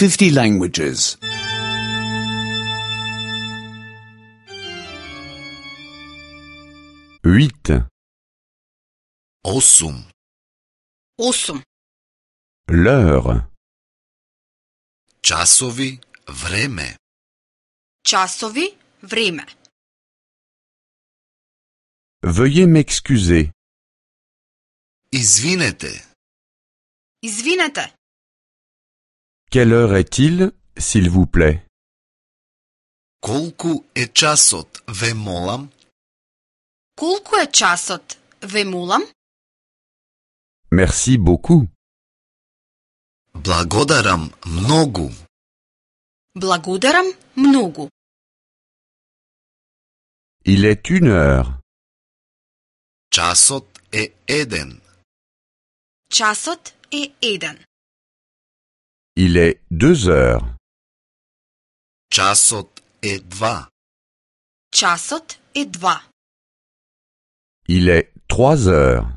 50 languages. 8. 8. 8. L'heure. Časovi, vreme. Časovi, vreme. Veuillez m'excuser. Izvinete. Izvinete. Quelle heure est-il, s'il vous plaît? Колку е часот, ве молам? Колку е часот, ве молам? Merci beaucoup. Благодарам многу. Благодарам многу. Il est 1 heure. Часот е 1. Часот е 1. Il est 2 heures. Часот е 2. Часот е 2. Il est 3 heures.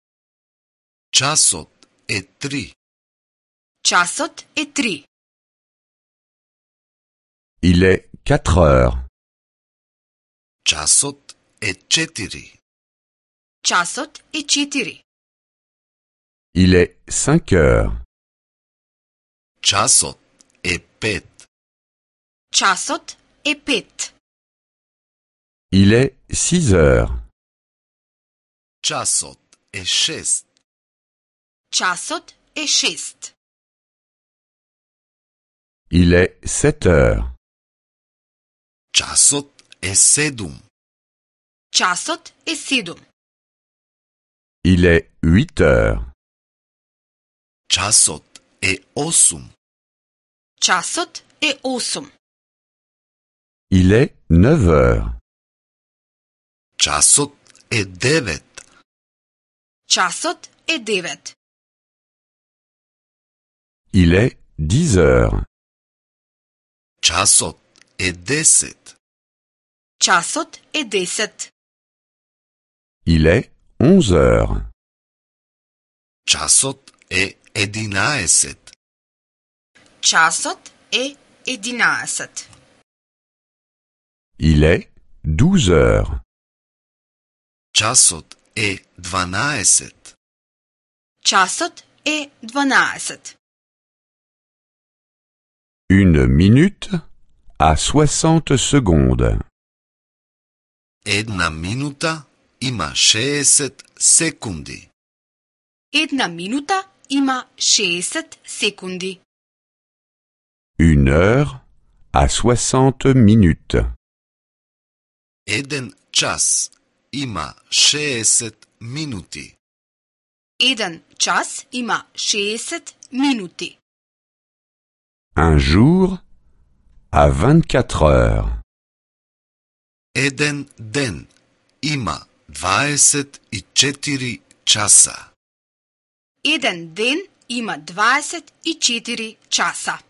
Часот е 3. Часот е 3. Il est 4 heures. Часот е 4. Часот е 4. Il est 5 heures. Часот е 5. Часот е 5. Il est 6 heures. Часот е 6. Часот е 6. Il est 7 heures. Часот е 7. Часот е 7. Il est 8 heures. Часот е 8. Часот е 8. Il est 9 heures. Часот е 9. Часот е 9. Il est 10 heures. Часот е 10. Часот е 10. Il est 11 heures. Часот е 11. Часот е 11. Il est 12 heures. Часот е 12. Часот е 12. Une minute à 60 secondes. Една минута има 60 секунди. Една минута има 60 секунди. Une heure à 60 minutes. Еден час има 60 минути. Еден час има 60 минути. Un jour à 24 heures. Еден ден има 24 часа. Еден ден има 24 часа.